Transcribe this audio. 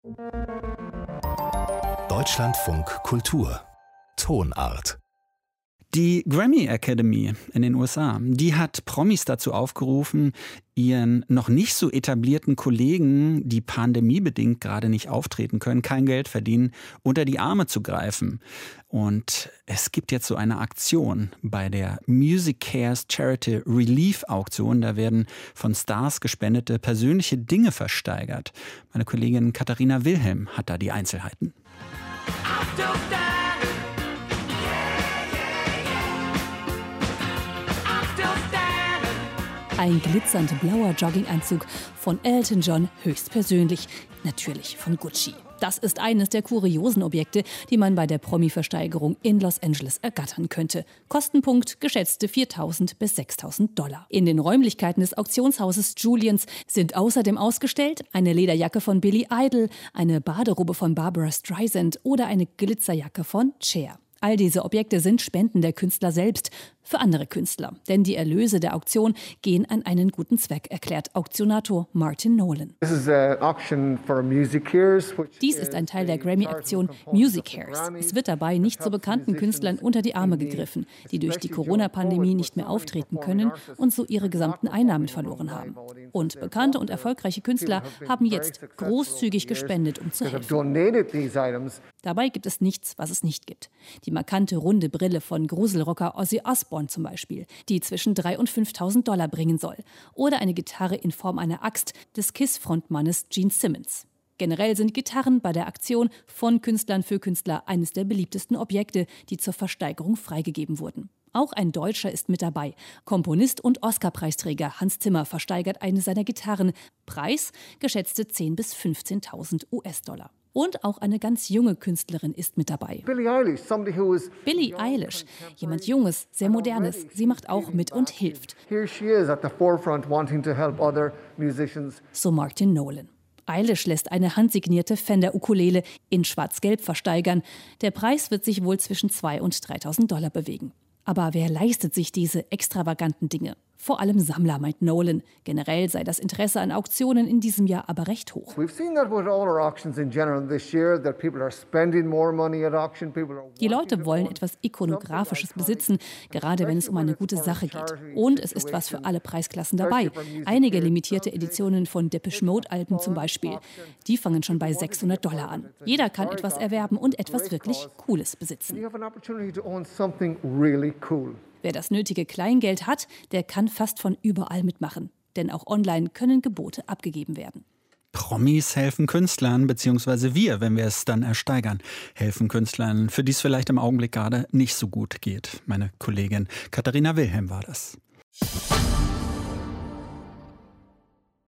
Deutschlandfunk Kultur Tonart. Die Grammy Academy in den USA, die hat Promis dazu aufgerufen, ihren noch nicht so etablierten Kollegen, die pandemiebedingt gerade nicht auftreten können, kein Geld verdienen, unter die Arme zu greifen. Und es gibt jetzt so eine Aktion bei der MusiCares Charity Relief Auktion. Da werden von Stars gespendete persönliche Dinge versteigert. Meine Kollegin Katharina Wilhelm hat da die Einzelheiten. Ein glitzernd blauer Jogginganzug von Elton John höchstpersönlich, natürlich von Gucci. Das ist eines der kuriosen Objekte, die man bei der Promi-Versteigerung in Los Angeles ergattern könnte. Kostenpunkt geschätzte $4.000 bis $6.000. In den Räumlichkeiten des Auktionshauses Julians sind außerdem ausgestellt eine Lederjacke von Billy Idol, eine Baderobe von Barbra Streisand oder eine Glitzerjacke von Cher. All diese Objekte sind Spenden der Künstler selbst für andere Künstler. Denn die Erlöse der Auktion gehen an einen guten Zweck, erklärt Auktionator Martin Nolan. Dies ist ein Teil der Grammy-Aktion MusiCares. Es wird dabei nicht so bekannten Künstlern unter die Arme gegriffen, die durch die Corona-Pandemie nicht mehr auftreten können und so ihre gesamten Einnahmen verloren haben. Und bekannte und erfolgreiche Künstler haben jetzt großzügig gespendet, um zu helfen. Dabei gibt es nichts, was es nicht gibt. Die markante runde Brille von Gruselrocker Ozzy Osbourne zum Beispiel, die zwischen $3.000 und $5.000 bringen soll. Oder eine Gitarre in Form einer Axt des KISS-Frontmannes Gene Simmons. Generell sind Gitarren bei der Aktion von Künstlern für Künstler eines der beliebtesten Objekte, die zur Versteigerung freigegeben wurden. Auch ein Deutscher ist mit dabei. Komponist und Oscar-Preisträger Hans Zimmer versteigert eine seiner Gitarren. Preis geschätzte $10.000 bis $15.000. Und auch eine ganz junge Künstlerin ist mit dabei. Billie Eilish, jemand Junges, sehr Modernes. Sie macht auch mit und hilft. So Martin Nolan. Eilish lässt eine handsignierte Fender-Ukulele in schwarz-gelb versteigern. Der Preis wird sich wohl zwischen $2.000 und $3.000 bewegen. Aber wer leistet sich diese extravaganten Dinge? Vor allem Sammler, meint Nolan. Generell sei das Interesse an Auktionen in diesem Jahr aber recht hoch. Die Leute wollen etwas Ikonografisches besitzen, gerade wenn es um eine gute Sache geht. Und es ist was für alle Preisklassen dabei. Einige limitierte Editionen von Depeche Mode-Alben zum Beispiel. Die fangen schon bei $600 an. Jeder kann etwas erwerben und etwas wirklich Cooles besitzen. Wer das nötige Kleingeld hat, der kann fast von überall mitmachen. Denn auch online können Gebote abgegeben werden. Promis helfen Künstlern, beziehungsweise wir, wenn wir es dann ersteigern, helfen Künstlern, für die es vielleicht im Augenblick gerade nicht so gut geht. Meine Kollegin Katharina Wilhelm war das.